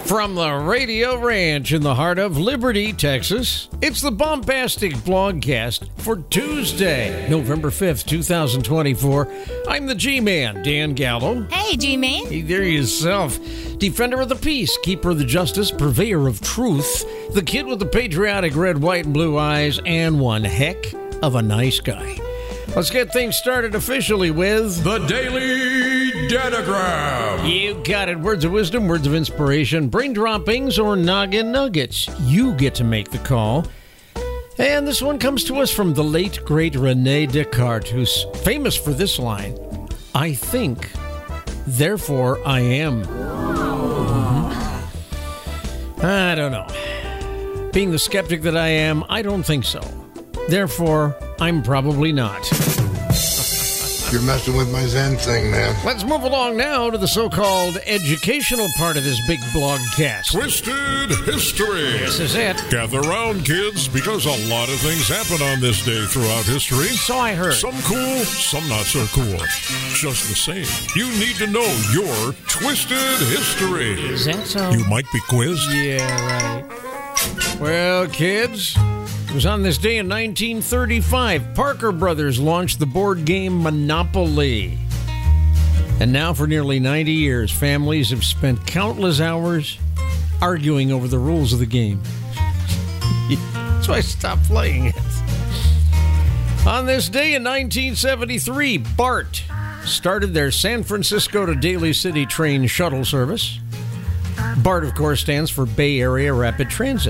From the Radio Ranch in the heart of Liberty, Texas, it's the Bombastic Blogcast for Tuesday, November 5th, 2024. I'm the G-Man, Dan Gallo. Hey, G-Man. Hey there yourself. Defender of the peace, keeper of the justice, purveyor of truth, the kid with the patriotic red, white, and blue eyes, and one heck of a nice guy. Let's get things started officially with the Daily Datagram. You got it. Words of wisdom, words of inspiration, brain droppings, or noggin nuggets. You get to make the call. And this one comes to us from the late, great René Descartes, who's famous for this line: I think, therefore I am. I don't know. Being the skeptic that I am, I don't think so. Therefore, I'm probably not. You're messing with my Zen thing, man. Let's move along now to the so-called educational part of this big blogcast. Twisted History. This is it. Gather round, kids, because a lot of things happen on this day throughout history. So I heard. Some cool, some not so cool. Just the same, you need to know your Twisted History. Is that so? You might be quizzed. Yeah, right. Well, kids, it was on this day in 1935, Parker Brothers launched the board game Monopoly. And now for nearly 90 years, families have spent countless hours arguing over the rules of the game. So I stopped playing it. On this day in 1973, BART started their San Francisco to Daly City train shuttle service. BART, of course, stands for Bay Area Rapid Transit.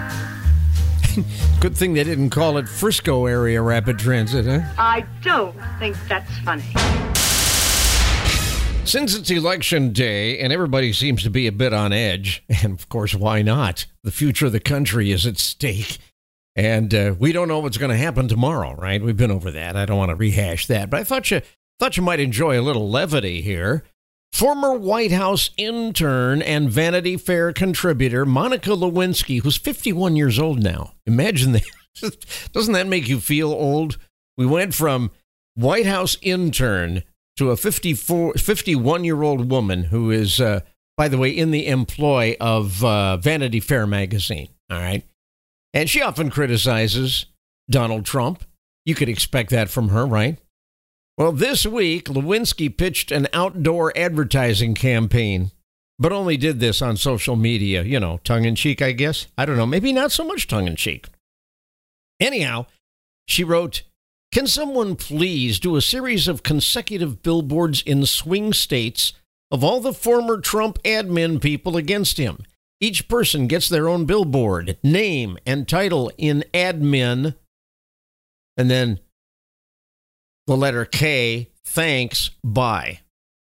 Good thing they didn't call it Frisco Area Rapid Transit, huh? I don't think that's funny. Since it's election day and everybody seems to be a bit on edge, and of course, why not? The future of the country is at stake. And we don't know what's going to happen tomorrow, right? We've been over that. I don't want to rehash that. But I thought you might enjoy a little levity here. Former White House intern and Vanity Fair contributor Monica Lewinsky, who's 51 years old now. Imagine that. Doesn't that make you feel old? We went from White House intern to a 51-year-old woman who is, by the way, in the employ of Vanity Fair magazine. All right. And she often criticizes Donald Trump. You could expect that from her, right? Well, this week, Lewinsky pitched an outdoor advertising campaign, but only did this on social media, tongue-in-cheek, I guess. I don't know, maybe not so much tongue-in-cheek. Anyhow, she wrote, "Can someone please do a series of consecutive billboards in swing states of all the former Trump admin people against him? Each person gets their own billboard, name and title in admin, and then the letter K, thanks, bye."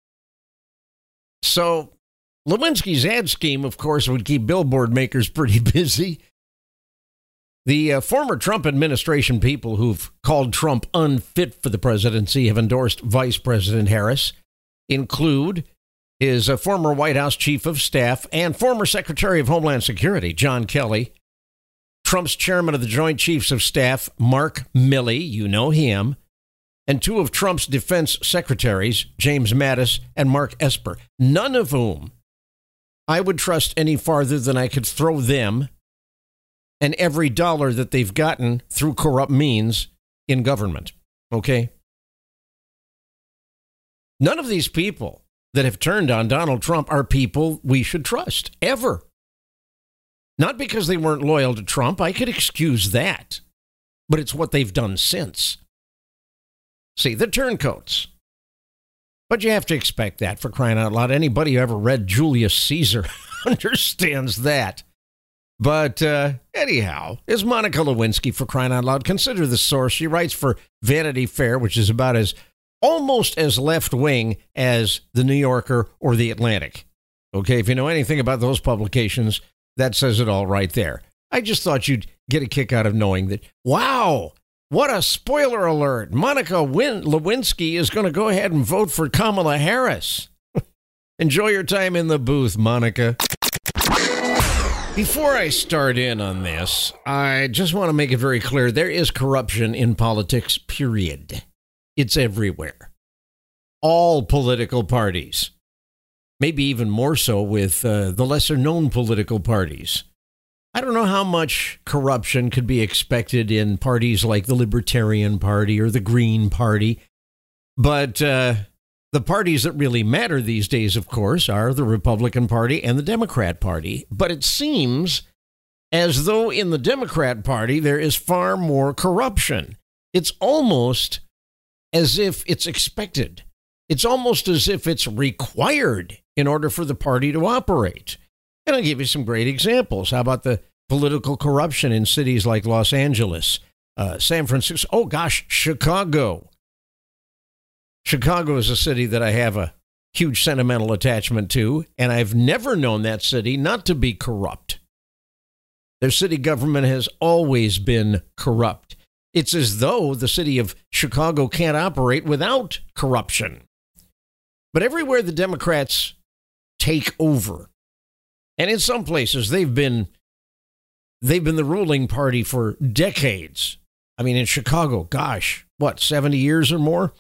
So Lewinsky's ad scheme, of course, would keep billboard makers pretty busy. The former Trump administration people who've called Trump unfit for the presidency have endorsed Vice President Harris, include his former White House chief of staff and former Secretary of Homeland Security, John Kelly, Trump's chairman of the Joint Chiefs of Staff, Mark Milley, you know him, and two of Trump's defense secretaries, James Mattis and Mark Esper, none of whom I would trust any farther than I could throw them and every dollar that they've gotten through corrupt means in government. Okay? None of these people that have turned on Donald Trump are people we should trust, ever. Not because they weren't loyal to Trump. I could excuse that. But it's what they've done since. See, the turncoats. But you have to expect that, for crying out loud. Anybody who ever read Julius Caesar understands that. But anyhow, is Monica Lewinsky, for crying out loud. Consider the source. She writes for Vanity Fair, which is about almost as left-wing as the New Yorker or the Atlantic. Okay, if you know anything about those publications, that says it all right there. I just thought you'd get a kick out of knowing that, wow, what a spoiler alert. Monica Lewinsky is going to go ahead and vote for Kamala Harris. Enjoy your time in the booth, Monica. Before I start in on this, I just want to make it very clear, there is corruption in politics, period. It's everywhere. All political parties. maybe even more so with the lesser-known political parties. I don't know how much corruption could be expected in parties like the Libertarian Party or the Green Party, but the parties that really matter these days, of course, are the Republican Party and the Democrat Party. But it seems as though in the Democrat Party there is far more corruption. It's almost as if it's expected. It's almost as if it's required in order for the party to operate. And I'll give you some great examples. How about the political corruption in cities like Los Angeles, San Francisco, Chicago. Chicago is a city that I have a huge sentimental attachment to, and I've never known that city not to be corrupt. Their city government has always been corrupt. It's as though the city of Chicago can't operate without corruption. But everywhere the Democrats take over, and in some places they've been the ruling party for decades. I mean, in Chicago, 70 years or more?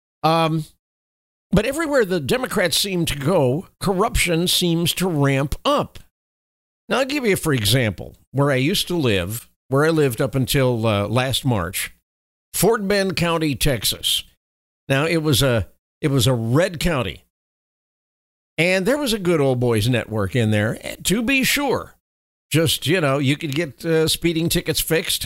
But everywhere the Democrats seem to go, corruption seems to ramp up. Now, I'll give you, for example, where I used to live, where I lived up until last March, Fort Bend County, Texas. Now, it was a red county, and there was a good old boys network in there, to be sure. Just, you could get speeding tickets fixed,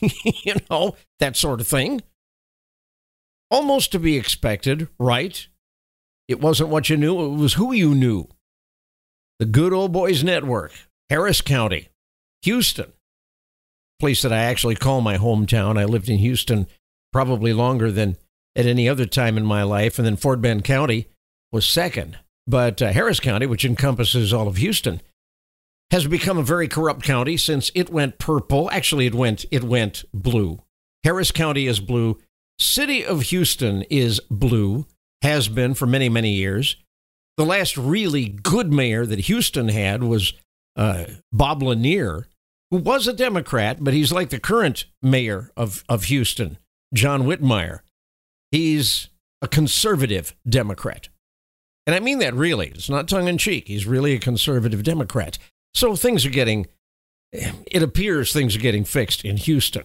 that sort of thing. Almost to be expected, right? It wasn't what you knew, it was who you knew. The good old boys network, Harris County, Houston, place that I actually call my hometown. I lived in Houston probably longer than at any other time in my life, and then Fort Bend County was second. But Harris County, which encompasses all of Houston, has become a very corrupt county since it went purple. Actually, it went blue. Harris County is blue. City of Houston is blue, has been for many, many years. The last really good mayor that Houston had was Bob Lanier, who was a Democrat, but he's like the current mayor of Houston, John Whitmire. He's a conservative Democrat. And I mean that really. It's not tongue-in-cheek. He's really a conservative Democrat. So it appears things are getting fixed in Houston.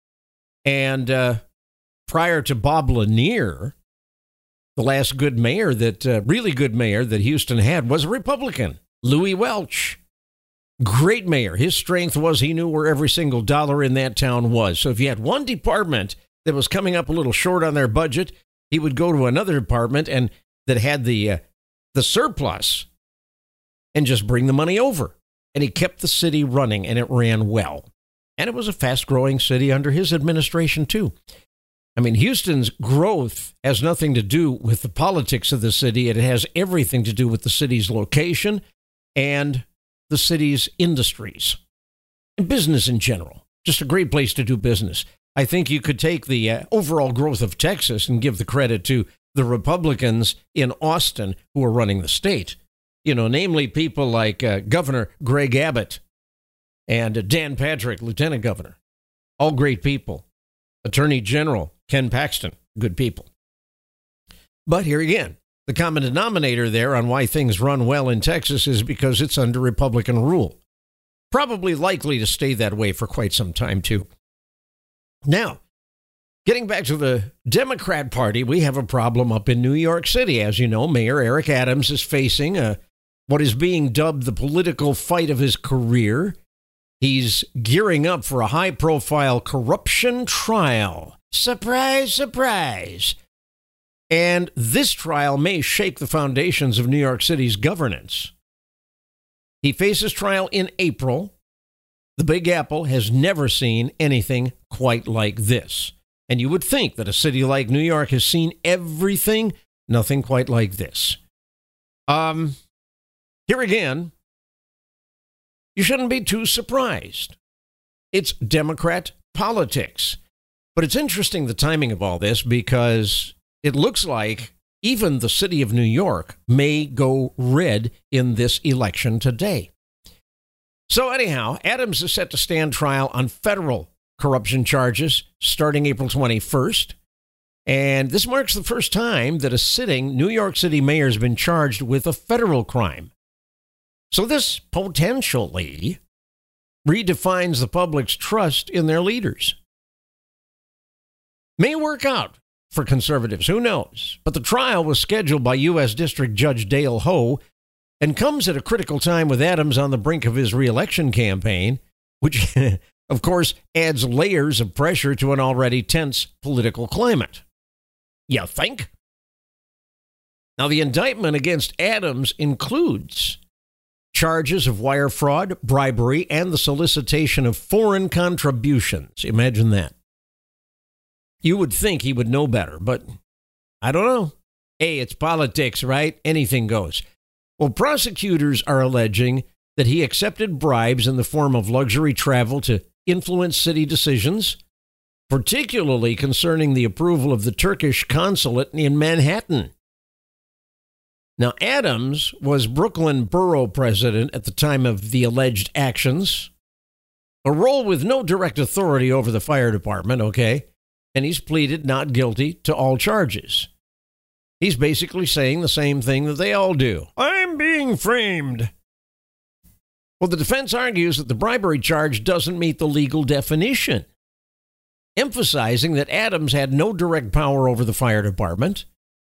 And prior to Bob Lanier, the last really good mayor that Houston had was a Republican, Louis Welch. Great mayor. His strength was he knew where every single dollar in that town was. So if you had one department that was coming up a little short on their budget, he would go to another department and that had the surplus and just bring the money over. And he kept the city running, and it ran well. And it was a fast-growing city under his administration, too. I mean, Houston's growth has nothing to do with the politics of the city. It has everything to do with the city's location and the city's industries and business in general. Just a great place to do business. I think you could take the overall growth of Texas and give the credit to the Republicans in Austin who are running the state. Namely people like Governor Greg Abbott and Dan Patrick, Lieutenant Governor. All great people. Attorney General Ken Paxton, good people. But here again, the common denominator there on why things run well in Texas is because it's under Republican rule. Probably likely to stay that way for quite some time, too. Now, getting back to the Democrat Party, we have a problem up in New York City. As you know, Mayor Eric Adams is facing what is being dubbed the political fight of his career. He's gearing up for a high-profile corruption trial. Surprise, surprise. And this trial may shake the foundations of New York City's governance. He faces trial in April. The Big Apple has never seen anything quite like this. And you would think that a city like New York has seen everything, nothing quite like this. Here again, you shouldn't be too surprised. It's Democrat politics. But it's interesting, the timing of all this, because it looks like even the city of New York may go red in this election today. So anyhow, Adams is set to stand trial on federal corruption charges starting April 21st. And this marks the first time that a sitting New York City mayor has been charged with a federal crime. So this potentially redefines the public's trust in their leaders. May work out for conservatives, who knows? But the trial was scheduled by U.S. District Judge Dale Ho and comes at a critical time with Adams on the brink of his reelection campaign, which, of course, adds layers of pressure to an already tense political climate. You think? Now, the indictment against Adams includes charges of wire fraud, bribery, and the solicitation of foreign contributions. Imagine that. You would think he would know better, but I don't know. Hey, it's politics, right? Anything goes. Well, prosecutors are alleging that he accepted bribes in the form of luxury travel to influence city decisions, particularly concerning the approval of the Turkish consulate in Manhattan. Now, Adams was Brooklyn borough president at the time of the alleged actions, a role with no direct authority over the fire department, okay? And he's pleaded not guilty to all charges. He's basically saying the same thing that they all do. I'm being framed. Well, the defense argues that the bribery charge doesn't meet the legal definition, emphasizing that Adams had no direct power over the fire department.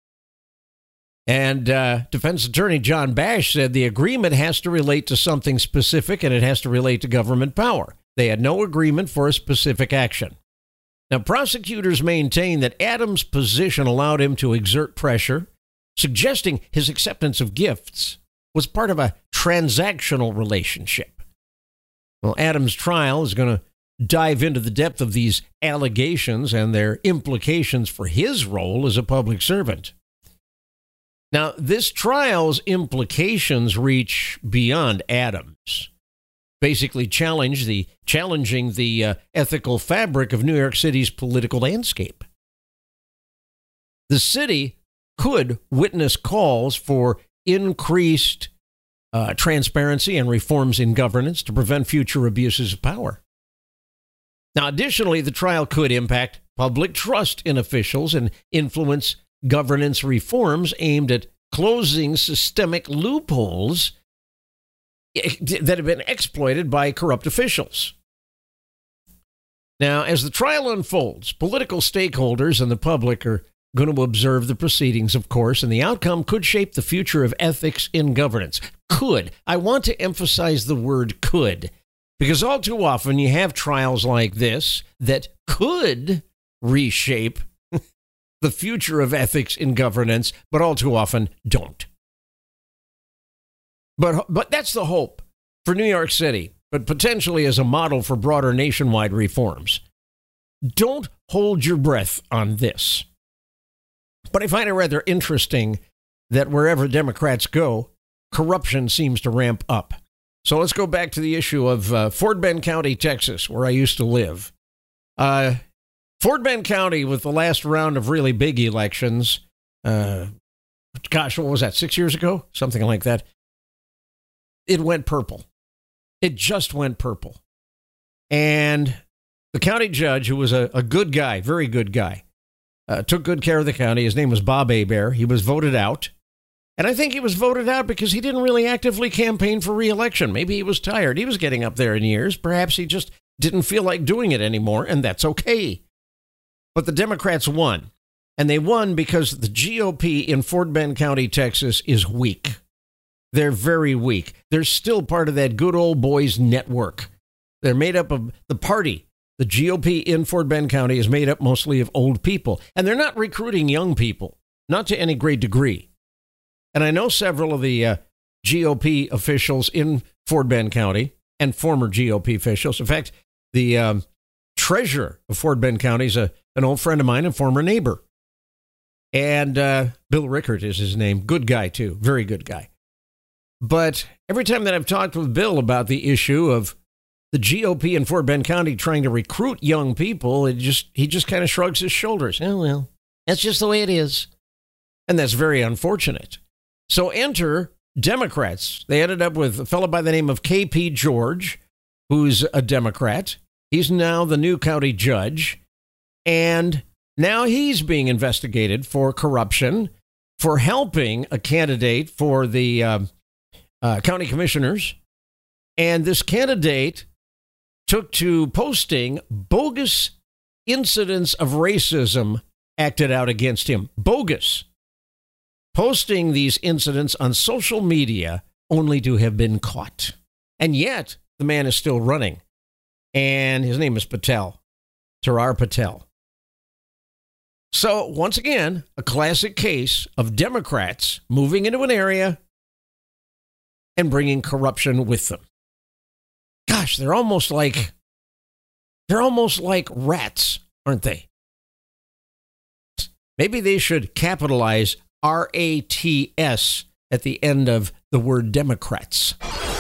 And defense attorney John Bash said the agreement has to relate to something specific and it has to relate to government power. They had no agreement for a specific action. Now, prosecutors maintain that Adams' position allowed him to exert pressure, suggesting his acceptance of gifts was part of a transactional relationship. Well, Adams' trial is going to dive into the depth of these allegations and their implications for his role as a public servant. Now, this trial's implications reach beyond Adams. Basically challenging the ethical fabric of New York City's political landscape. The city could witness calls for increased transparency and reforms in governance to prevent future abuses of power. Now, additionally, the trial could impact public trust in officials and influence governance reforms aimed at closing systemic loopholes that have been exploited by corrupt officials. Now, as the trial unfolds, political stakeholders and the public are going to observe the proceedings, of course, and the outcome could shape the future of ethics in governance. Could. I want to emphasize the word could, because all too often you have trials like this that could reshape the future of ethics in governance, but all too often don't. But that's the hope for New York City, but potentially as a model for broader nationwide reforms. Don't hold your breath on this. But I find it rather interesting that wherever Democrats go, corruption seems to ramp up. So let's go back to the issue of Fort Bend County, Texas, where I used to live. Fort Bend County, with the last round of really big elections, what was that, 6 years ago? Something like that. It went purple. It just went purple. And the county judge, who was a good guy, very good guy, took good care of the county. His name was Bob Hebert. He was voted out. And I think he was voted out because he didn't really actively campaign for re-election. Maybe he was tired. He was getting up there in years. Perhaps he just didn't feel like doing it anymore, and that's okay. But the Democrats won. And they won because the GOP in Fort Bend County, Texas, is weak. They're very weak. They're still part of that good old boys network. They're made up of the party. The GOP in Fort Bend County is made up mostly of old people. And they're not recruiting young people, not to any great degree. And I know several of the GOP officials in Fort Bend County and former GOP officials. In fact, the treasurer of Fort Bend County is an old friend of mine and former neighbor. And Bill Rickert is his name. Good guy, too. Very good guy. But every time that I've talked with Bill about the issue of the GOP in Fort Bend County trying to recruit young people, he just kind of shrugs his shoulders. Oh, well, that's just the way it is. And that's very unfortunate. So enter Democrats. They ended up with a fellow by the name of K.P. George, who's a Democrat. He's now the new county judge. And Now he's being investigated for corruption, for helping a candidate for the county commissioners. And this candidate took to posting bogus incidents of racism acted out against him. Bogus. Posting these incidents on social media only to have been caught. And yet, the man is still running. And his name is Patel, Tarar Patel. So, once again, a classic case of Democrats moving into an area and bringing corruption with them. Gosh, they're almost like rats, aren't they? Maybe they should capitalize RATS at the end of the word Democrats.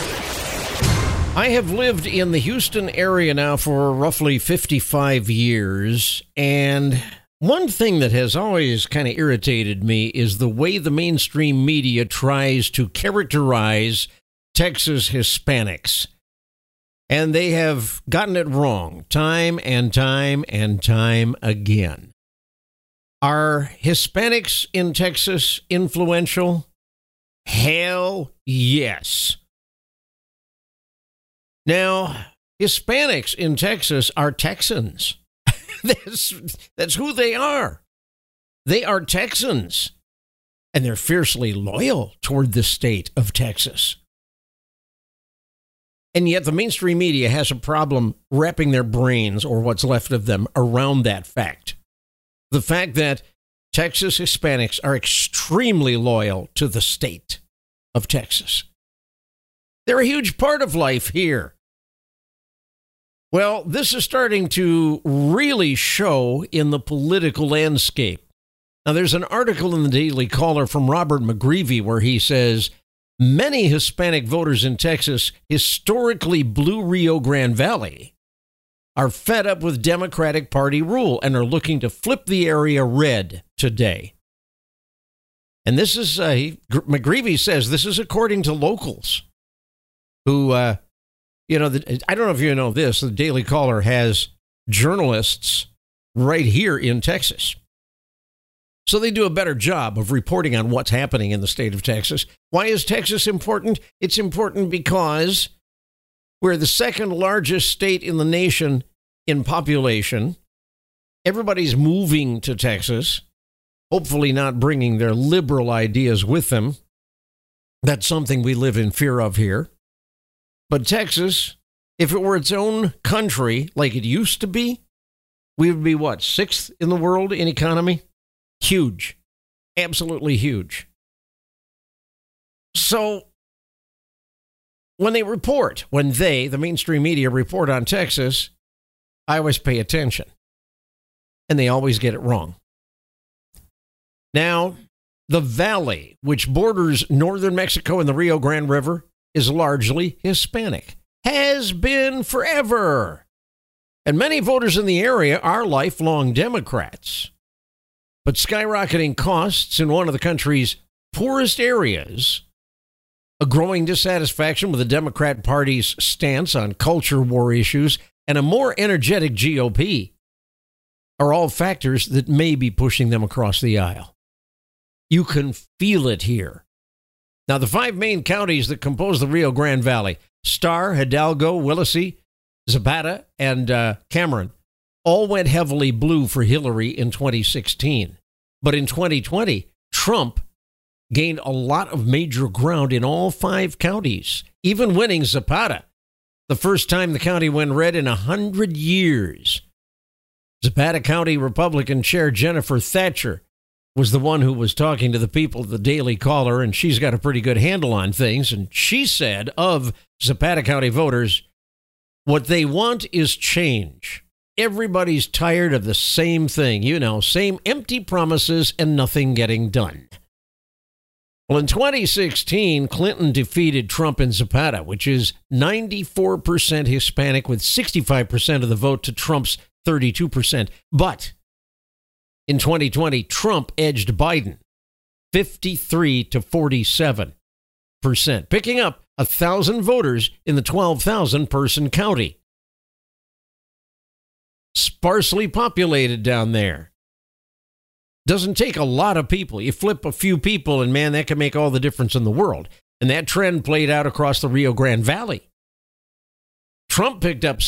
I have lived in the Houston area now for roughly 55 years, and one thing that has always kind of irritated me is the way the mainstream media tries to characterize Texas Hispanics. And they have gotten it wrong time and time and time again. Are Hispanics in Texas influential? Hell yes. Now, Hispanics in Texas are Texans. That's who they are. They are Texans. And they're fiercely loyal toward the state of Texas. And yet the mainstream media has a problem wrapping their brains, or what's left of them, around that fact. The fact that Texas Hispanics are extremely loyal to the state of Texas. They're a huge part of life here. Well, this is starting to really show in the political landscape. Now, there's an article in the Daily Caller from Robert McGreevy where he says, many Hispanic voters in Texas, historically blue Rio Grande Valley, are fed up with Democratic Party rule and are looking to flip the area red today. And this is, McGreevy says, this is according to locals who, I don't know if you know this, the Daily Caller has journalists right here in Texas. So they do a better job of reporting on what's happening in the state of Texas. Why is Texas important? It's important because we're the second largest state in the nation in population. Everybody's moving to Texas, hopefully not bringing their liberal ideas with them. That's something we live in fear of here. But Texas, if it were its own country like it used to be, we would be, what, sixth in the world in economy? Huge. Absolutely huge. So when the mainstream media report on Texas, I always pay attention. And they always get it wrong. Now, the valley, which borders northern Mexico and the Rio Grande River, is largely Hispanic. Has been forever. And many voters in the area are lifelong Democrats. But skyrocketing costs in one of the country's poorest areas, a growing dissatisfaction with the Democrat Party's stance on culture war issues, and a more energetic GOP are all factors that may be pushing them across the aisle. You can feel it here. Now, the 5 main counties that compose the Rio Grande Valley, Star, Hidalgo, Willacy, Zapata, and Cameron, all went heavily blue for Hillary in 2016. But in 2020, Trump gained a lot of major ground in all 5 counties, even winning Zapata, the first time the county went red in 100 years. Zapata County Republican Chair Jennifer Thatcher was the one who was talking to the people at the Daily Caller, and she's got a pretty good handle on things. And she said of Zapata County voters, what they want is change. Everybody's tired of the same thing, same empty promises and nothing getting done. Well, in 2016, Clinton defeated Trump in Zapata, which is 94% Hispanic with 65% of the vote to Trump's 32%. But in 2020, Trump edged Biden 53 to 47%, picking up 1,000 voters in the 12,000 person county. Sparsely populated down there. Doesn't take a lot of people. You flip a few people, and man, that can make all the difference in the world. And that trend played out across the Rio Grande Valley. Trump picked up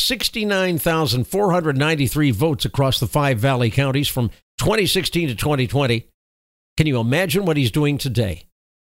69,493 votes across the 5 Valley counties from 2016 to 2020. Can you imagine what he's doing today?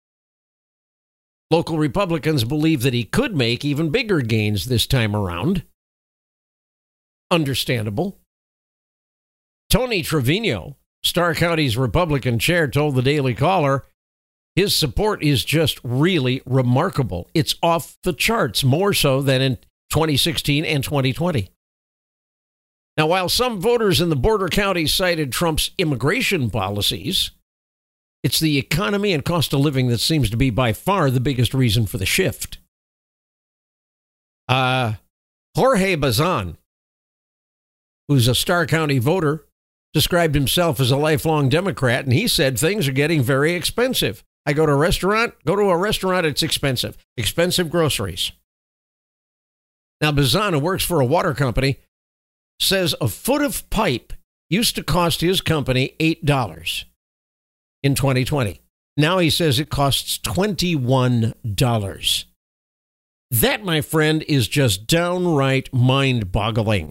Local Republicans believe that he could make even bigger gains this time around. Understandable. Tony Trevino, Starr County's Republican chair, told the Daily Caller his support is just really remarkable. It's off the charts, more so than in 2016 and 2020. Now, while some voters in the border counties cited Trump's immigration policies, it's the economy and cost of living that seems to be by far the biggest reason for the shift. Jorge Bazan, who's a Starr County voter, described himself as a lifelong Democrat, and he said things are getting very expensive. I go to a restaurant, it's expensive. Expensive groceries. Now, Bazan, who works for a water company, says a foot of pipe used to cost his company $8 in 2020. Now he says it costs $21. That, my friend, is just downright mind-boggling.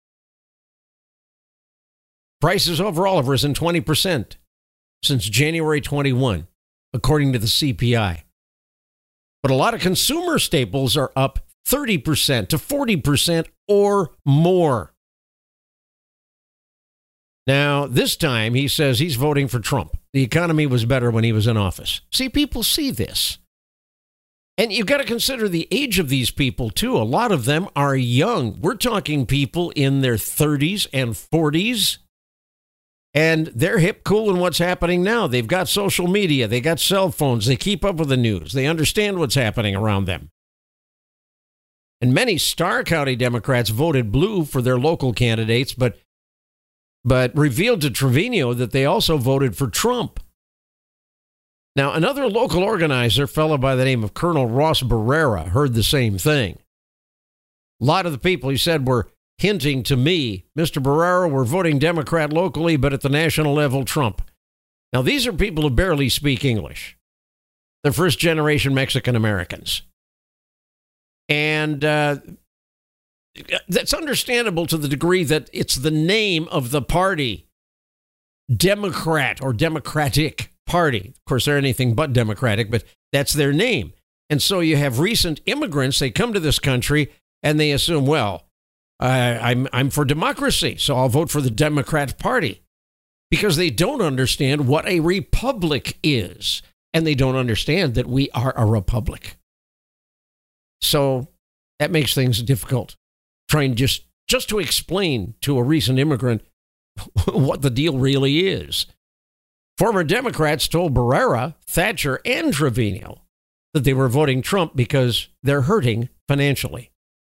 Prices overall have risen 20% since January 21, according to the CPI. But a lot of consumer staples are up 30% to 40% or more. Now, this time, he says he's voting for Trump. The economy was better when he was in office. See, people see this. And you've got to consider the age of these people, too. A lot of them are young. We're talking people in their 30s and 40s. And they're hip, cool in what's happening now. They've got social media. They got cell phones. They keep up with the news. They understand what's happening around them. And many Starr County Democrats voted blue for their local candidates, but revealed to Trevino that they also voted for Trump. Now, another local organizer, a fellow by the name of Colonel Ross Barrera, heard the same thing. A lot of the people, he said, were hinting to me, Mr. Barrera, we're voting Democrat locally, but at the national level, Trump. Now, these are people who barely speak English. They're first-generation Mexican Americans. And that's understandable to the degree that it's the name of the party, Democrat or Democratic Party. Of course, they're anything but Democratic, but that's their name. And so you have recent immigrants, they come to this country and they assume, well, I'm for democracy, so I'll vote for the Democrat Party, because they don't understand what a republic is, and they don't understand that we are a republic. So that makes things difficult, trying just to explain to a recent immigrant what the deal really is. Former Democrats told Barrera, Thatcher, and Trevino that they were voting Trump because they're hurting financially.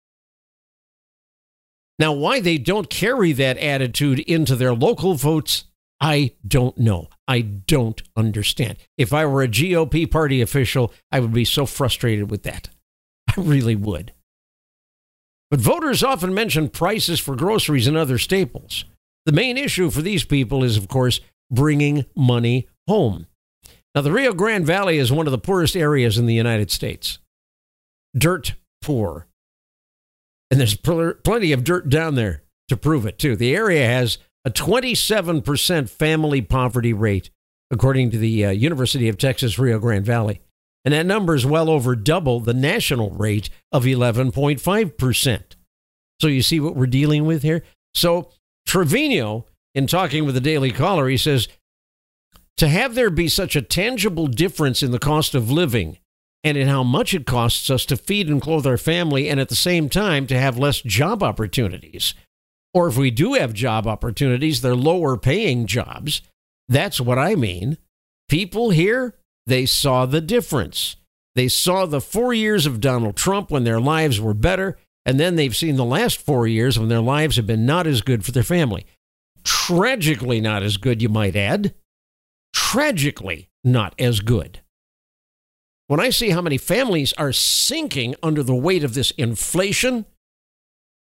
Now, why they don't carry that attitude into their local votes, I don't know. I don't understand. If I were a GOP party official, I would be so frustrated with that. I really would. But voters often mention prices for groceries and other staples. The main issue for these people is, of course, bringing money home. Now, the Rio Grande Valley is one of the poorest areas in the United States. Dirt poor. And there's plenty of dirt down there to prove it, too. The area has a 27% family poverty rate, according to the University of Texas Rio Grande Valley. And that number is well over double the national rate of 11.5%. So you see what we're dealing with here? So Trevino, in talking with the Daily Caller, he says, to have there be such a tangible difference in the cost of living and in how much it costs us to feed and clothe our family, and at the same time to have less job opportunities, or if we do have job opportunities, they're lower paying jobs. That's what I mean. People here, they saw the difference. They saw the 4 years of Donald Trump when their lives were better, and then they've seen the last 4 years when their lives have been not as good for their family. Tragically not as good, you might add. Tragically not as good. When I see how many families are sinking under the weight of this inflation,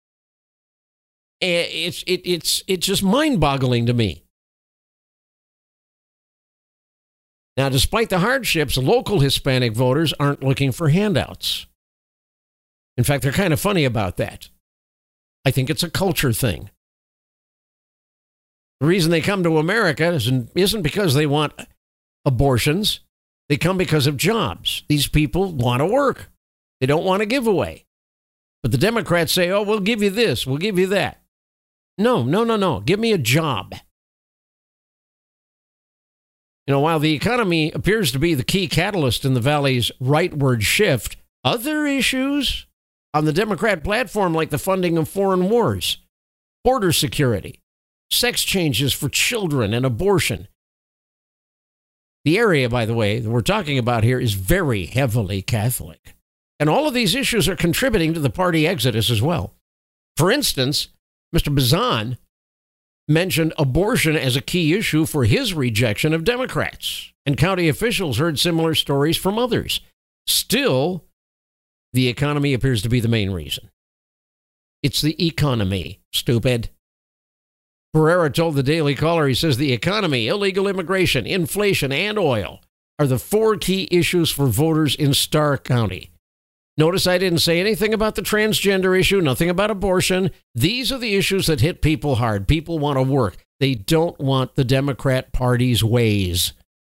it's just mind-boggling to me. Now, despite the hardships, local Hispanic voters aren't looking for handouts. In fact, they're kind of funny about that. I think it's a culture thing. The reason they come to America isn't because they want abortions. They come because of jobs. These people want to work. They don't want to give away. But the Democrats say, oh, we'll give you this, we'll give you that. No. Give me a job. You know, while the economy appears to be the key catalyst in the Valley's rightward shift, other issues on the Democrat platform, like the funding of foreign wars, border security, sex changes for children, and abortion. The area, by the way, that we're talking about here is very heavily Catholic. And all of these issues are contributing to the party exodus as well. For instance, Mr. Bazan mentioned abortion as a key issue for his rejection of Democrats, and county officials heard similar stories from others. Still, the economy appears to be the main reason. It's the economy, stupid. Pereira told the Daily Caller, he says, the economy, illegal immigration, inflation, and oil are the 4 key issues for voters in Starr County. Notice I didn't say anything about the transgender issue, nothing about abortion. These are the issues that hit people hard. People want to work. They don't want the Democrat Party's ways.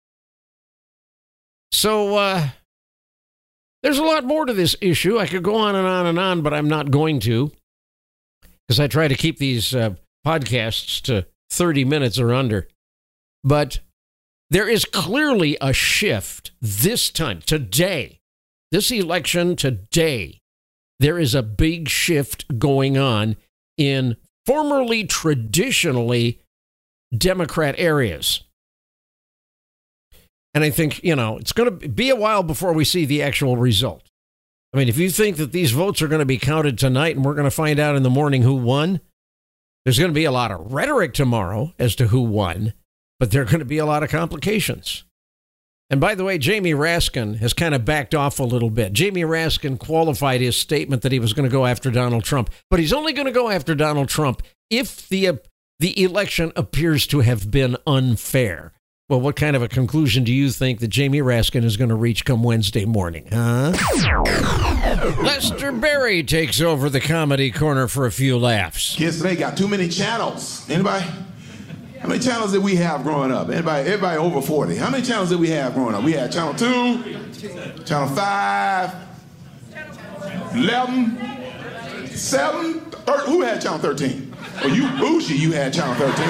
So, there's a lot more to this issue. I could go on and on and on, but I'm not going to, because I try to keep these podcasts to 30 minutes or under. But there is clearly a shift this time, today. This election today, there is a big shift going on in formerly traditionally Democrat areas. And I think, it's going to be a while before we see the actual result. I mean, if you think that these votes are going to be counted tonight and we're going to find out in the morning who won, there's going to be a lot of rhetoric tomorrow as to who won, but there are going to be a lot of complications. And by the way, Jamie Raskin has kind of backed off a little bit. Jamie Raskin qualified his statement that he was going to go after Donald Trump, but he's only going to go after Donald Trump if the election appears to have been unfair. Well, what kind of a conclusion do you think that Jamie Raskin is going to reach come Wednesday morning, huh? Lester Berry takes over the Comedy Corner for a few laughs. Kids today got too many channels. Anybody? How many channels did we have growing up? Everybody over 40. How many channels did we have growing up? We had Channel 2, Channel 5, 11, 7, 13. Who had Channel 13? Well, you bougie, you had Channel 13.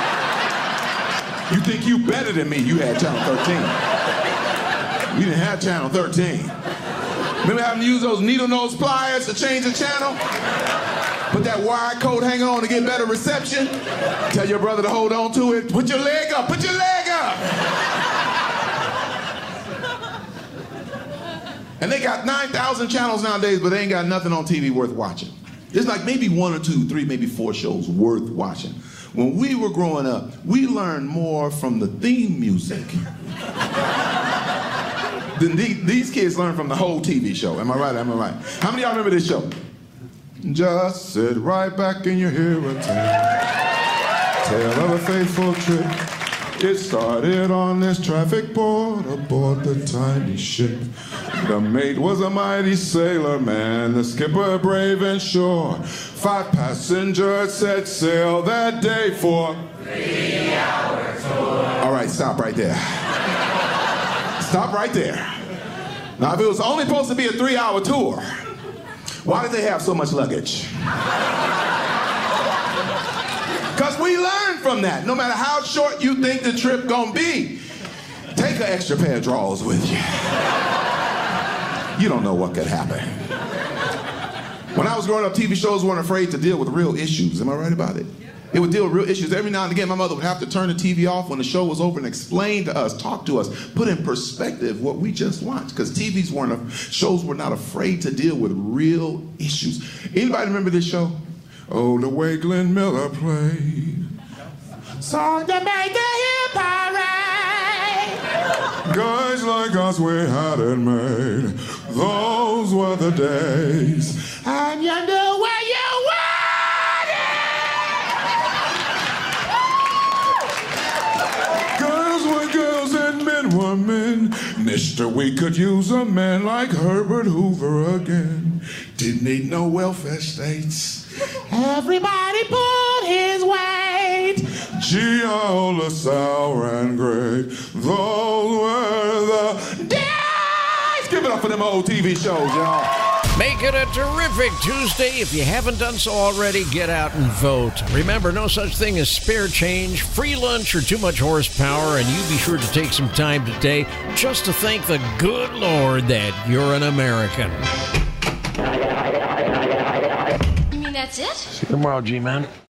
You think you better than me, you had Channel 13. We didn't have Channel 13. Remember having to use those needle nose pliers to change the channel? Put that wire coat hang on to get better reception. Tell your brother to hold on to it. Put your leg up. Put your leg up. And they got 9,000 channels nowadays, but they ain't got nothing on TV worth watching. There's like maybe 1 or 2, 3, maybe 4 shows worth watching. When we were growing up, we learned more from the theme music than these kids learn from the whole TV show. Am I right? Am I right? How many of y'all remember this show? Just sit right back and you hear a tale of a faithful trip. It started on this traffic board aboard the tiny ship. The mate was a mighty sailor man, the skipper brave and sure. 5 passengers set sail that day for 3-hour tour. All right, stop right there. Stop right there. Now, if it was only supposed to be a 3-hour tour, why did they have so much luggage? Because we learned from that. No matter how short you think the trip gonna be, take an extra pair of drawers with you. You don't know what could happen. When I was growing up, TV shows weren't afraid to deal with real issues. Am I right about it? It would deal with real issues. Every now and again, my mother would have to turn the TV off when the show was over and explain to us, talk to us, put in perspective what we just watched. Because shows were not afraid to deal with real issues. Anybody remember this show? Oh, the way Glenn Miller played. Song that made the hip parade. Guys like us, we had it made. Those were the days. And you knew where you were. government. Mister, we could use a man like Herbert Hoover again. Didn't need no welfare states. Everybody pulled his weight. Gio, LaSalle, and Gray. Those were the days. Give it up for them old TV shows, y'all. Make it a terrific Tuesday. If you haven't done so already, get out and vote. Remember, no such thing as spare change, free lunch, or too much horsepower, and you be sure to take some time today just to thank the good Lord that you're an American. You mean that's it? See you tomorrow, G-Man.